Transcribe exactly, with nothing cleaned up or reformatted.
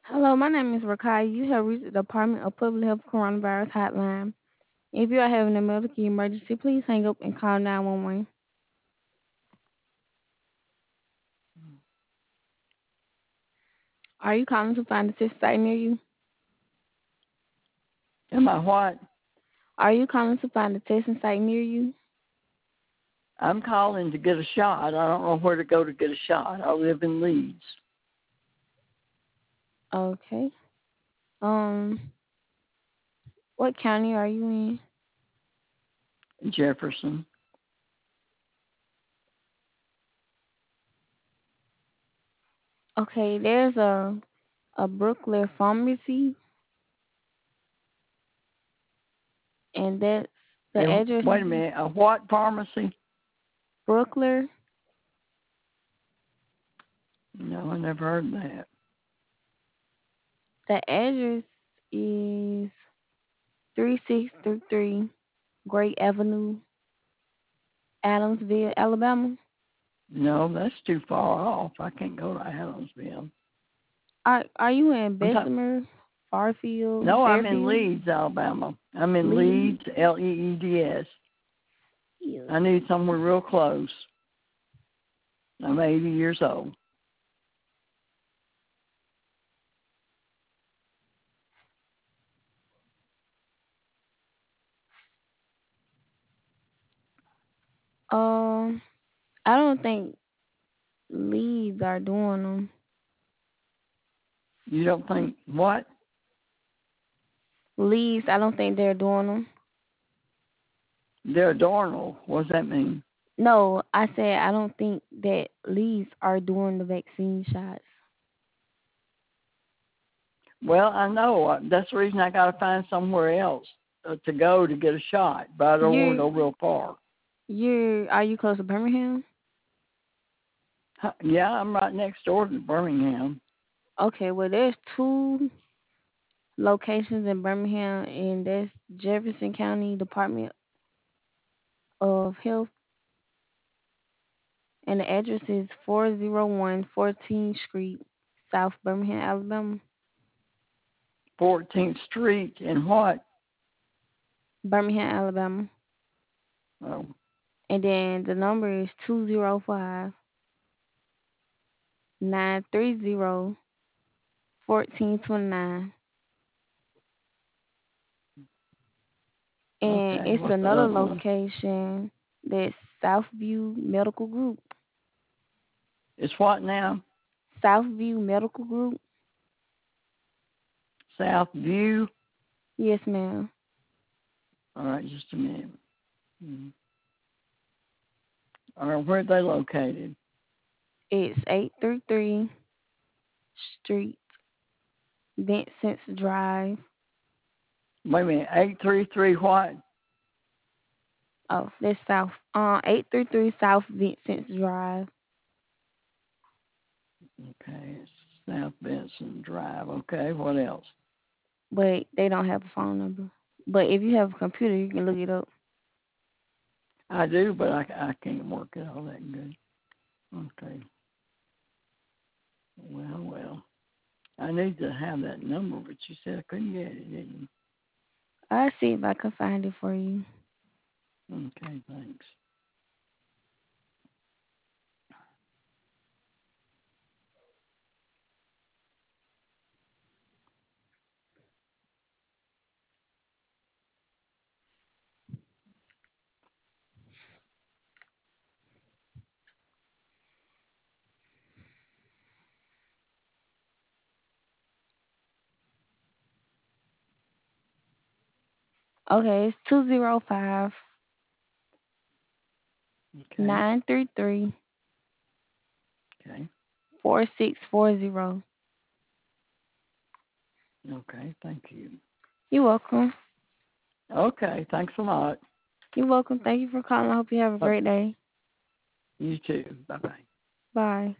Hello, my name is Rakai. You have reached the Department of Public Health Coronavirus Hotline. If you are having a medical emergency, please hang up and call nine one one. Are you calling to find a test site near you? Am I what? Are you calling to find a testing site near you? I'm calling to get a shot. I don't know where to go to get a shot. I live in Leeds, Okay. Um, what county are you in? Jefferson. Okay, there's a a Brookler Pharmacy, and that's the And address wait a is minute, a what pharmacy? Brookler. No, I never heard that. The address is three six three three Great Avenue, Adamsville, Alabama. No, that's too far off. I can't go to Adamsville. Are are you in I'm talking. Bessemer, Farfield, No, I'm in Fairfield, Leeds, Alabama. I'm in Leeds? Leeds, L E E D S. Yeah. I need somewhere real close. I'm eighty years old. Um, I don't think Leeds are doing them. You don't think what? Leeds, I don't think they're doing them. They're Darnell. What does that mean? No, I said I don't think that Leeds are doing the vaccine shots. Well, I know. That's the reason I got to find somewhere else uh, to go to get a shot, but I don't want to You go real far. you are you close to Birmingham? Huh, yeah, I'm right next door to Birmingham. Okay, well there's two locations in Birmingham, and that's Jefferson County Department of Health, and the address is four oh one fourteenth Street, South Birmingham, Alabama. fourteenth Street and what? Birmingham, Alabama. Oh, And then the number is two zero five nine three zero fourteen twenty nine. And okay. it's What's the another other one? location that's Southview Medical Group. It's what now? Southview Medical Group? South View? Yes, ma'am. All right, just a minute. Hmm. All right, where are they located? It's eight three three Street, Vincent's Drive. Wait a minute, eight three three what? Oh, that's South. Uh, eight three three South Vincent's Drive. Okay, it's South Benson Drive. Okay, what else? But they don't have a phone number. But if you have a computer, you can look it up. I do, but I, I can't work it all that good. Okay. Well, well. I need to have that number, but you said I couldn't get it, didn't I'll see if I can find it for you. you? Okay, thanks. Okay, it's two zero five Okay, nine three three okay, four six four zero. okay, thank you. You're welcome. Okay, thanks a lot. You're welcome. Thank you for calling. I hope you have a Uh, great day. you too. Bye-bye. Bye.